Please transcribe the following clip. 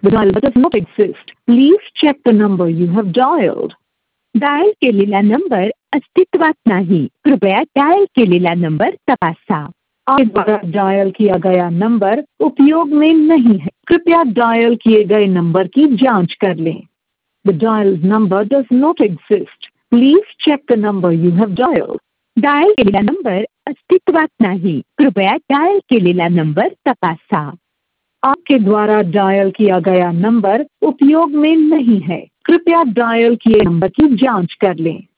The dial does not exist. Please check the number you have dialed. Dial केलेला number अस्तित्वात नाही. कृपया dial केलेला नंबर तपासा. आपके द्वारा डायल किया गया नंबर उपयोग में नहीं है. कृपया डायल किए गए नंबर की जांच कर लें. The dialed number does not exist. Please check the number you have dialed. Dial केलेला नंबर अस्तित्वात नाही. कृपया डायल केलेला नंबर तपासा. आपके द्वारा डायल किया गया नंबर उपयोग में नहीं है. कृपया डायल किए नंबर की जांच कर लें.